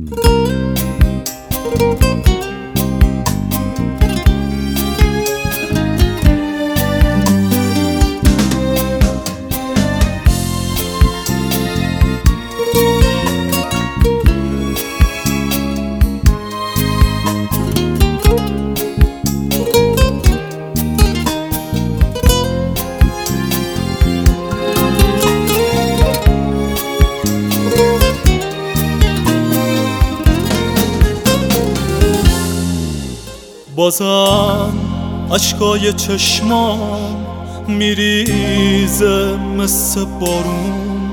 بازم اشکای چشمام میریزه مثل بارون.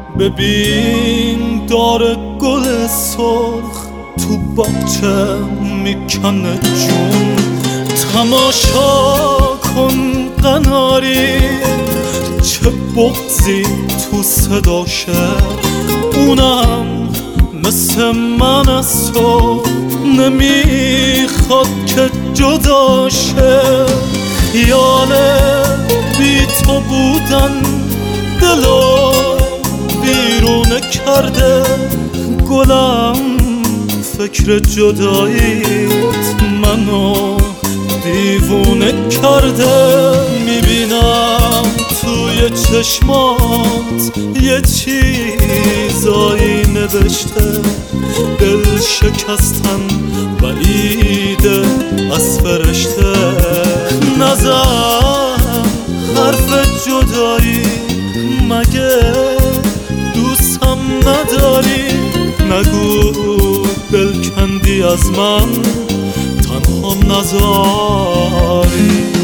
ببین داره گل سرخ تو باغچه میکنه جون. تماشا کن قناری چه بغضی تو صداشه. اونم مثل من از تو نمیخواد که جداشه. خیال بی تو بودن دلو بیرون کرده. گلم فکر جداییت منو دیوونه کرده. میبینم توی چشمات یه چیزایی نوشته. دل شکستن بعیده از فرشته. نزن حرف جدایی مگه دوستم نداری؟ نگو دل کندی از من تنهام نذاری.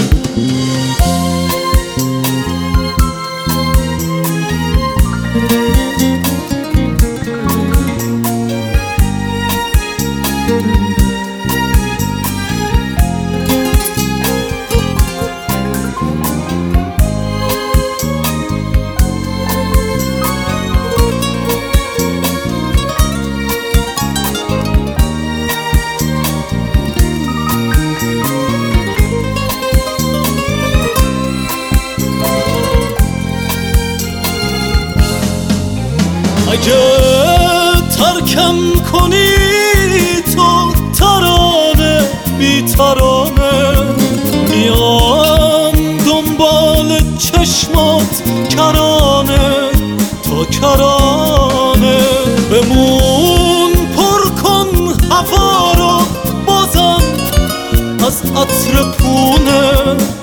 اگه ترکم کنی تو ترانه بی ترانه. میام دنبال چشمات کرانه تا کرانه. بمون پر کن هوا رو بازم از عطر پونه.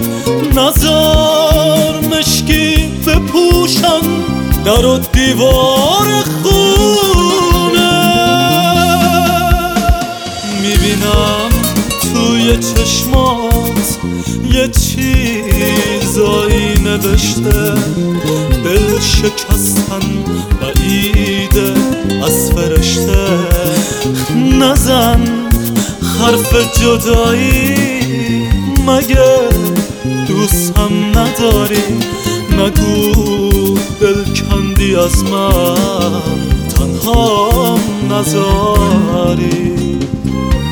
نزار مشکی بپوشن در و دیوار خونه. میبینم توی چشمات یه چیزایی نوشته. دل شکستن بعیده از فرشته. نزن حرف جدایی مگه دوستم نداری؟ نگو دل کندی از من تنهام نذاری.